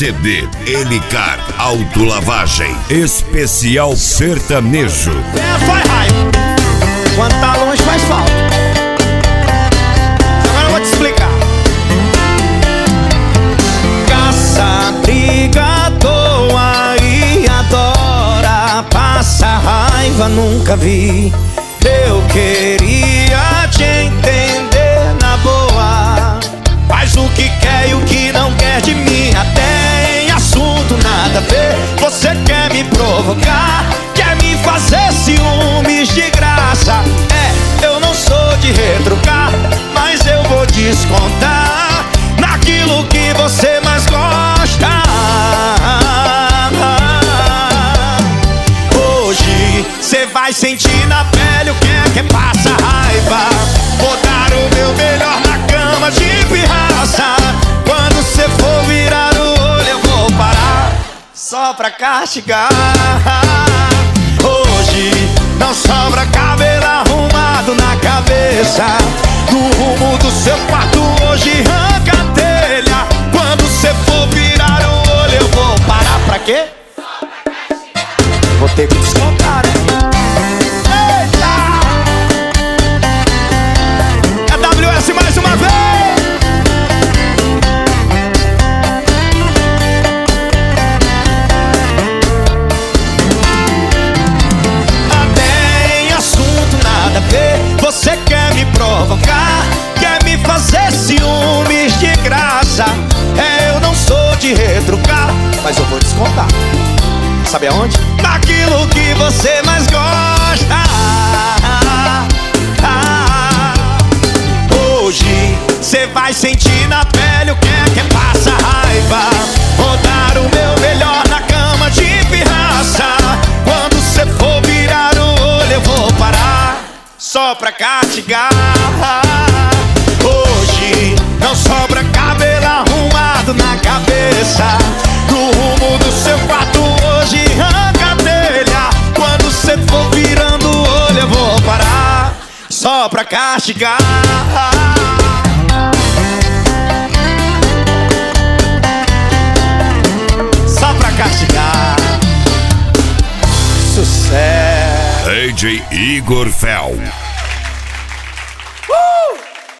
CD Elicar Autolavagem Especial Sertanejo. Faz raiva. Quando tá longe faz falta. Agora eu vou te explicar. Caça, briga, toa e adora. Passa raiva, nunca vi. Eu queria te entender na boa. Faz o que quer e o que não quer de mim. Até em assunto nada a ver. Você quer me provocar, quer me fazer ciúmes de graça. Eu não sou de retrucar, mas eu vou descontar naquilo que você mais gosta. Hoje cê vai sentir na pele o que é passa raiva. Vou dar o meu melhor na cama de pirraça. Quando cê for virar o olho eu vou parar só pra castigar. Hoje não sobra cabelo arrumado na cabeça. No rumo do seu quarto hoje arranca a telha. Quando cê for virar o olho eu vou parar pra quê? Vou ter que descontar, né? Eita! AWS mais uma vez! Até em assunto nada a ver. Você quer me provocar, quer me fazer ciúmes de graça. Eu não sou de retrucar, mas eu vou descontar. Sabe aonde? Naquilo que você mais gosta. Hoje cê vai sentir na pele o que é passa raiva. Vou dar o meu melhor na cama de pirraça. Quando cê for virar o olho eu vou parar só pra castigar. Hoje não sobra cabelo arrumado na cabeça. No rumo do seu quarto hoje arranca a telha. Quando cê for virando o olho eu vou parar só pra castigar. Só pra castigar. Sucesso. DJ Igor Fel.